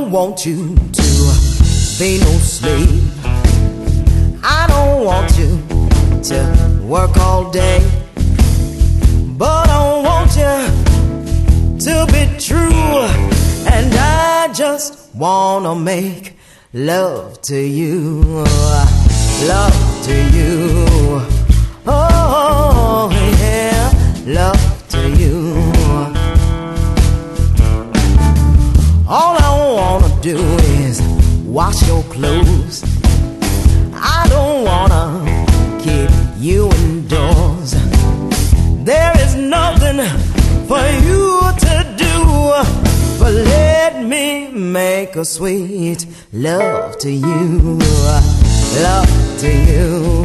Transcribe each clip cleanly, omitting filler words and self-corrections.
don't want you to be no slave. I don't want you to work all day, but I want you to be true. And I just wanna make love to you, love to you. Oh yeah, love to you. All I wanna do is wash your clothes. I don't wanna keep you indoors. There is nothing for you to do, but let me make a sweet love to you, love to you.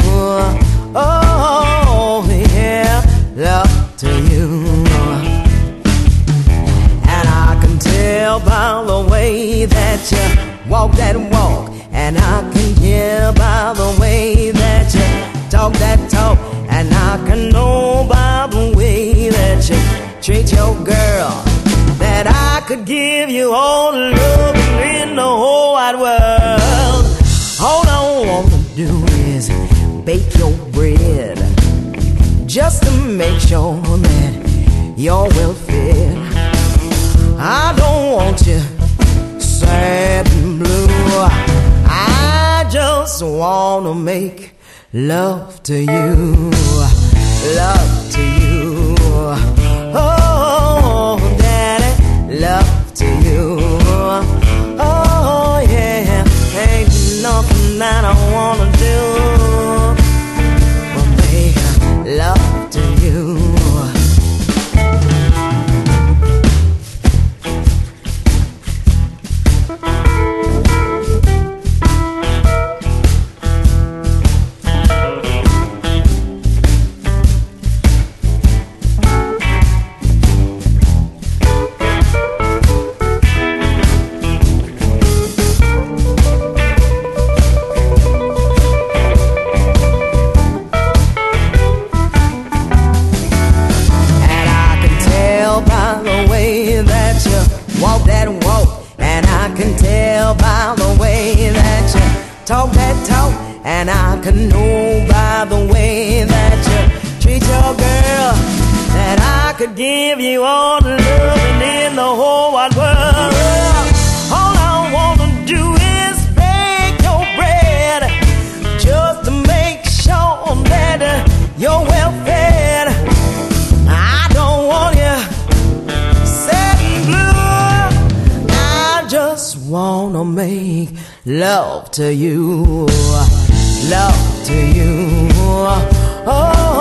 Oh yeah, love to you. And I can tell by the way that you walk that walk, and I can hear by the way that you talk that talk, and I can know by the way that you treat your girl, that I could give you all the love in the whole wide world. All I wanna do is bake your bread, just to make sure that you're well fed. I don't want you sad and blue. I just wanna make love to you, love to you. Oh, daddy, love to you. Oh yeah, ain't nothing that I wanna do but make love to you. Talk that talk, and I can know by the way that you treat your girl, that I could give you all the loving in the whole wide world. All I wanna do is bake your bread, just to make sure that you're well fed. I don't want you sad and blue. I just wanna make love to you, love to you. Oh.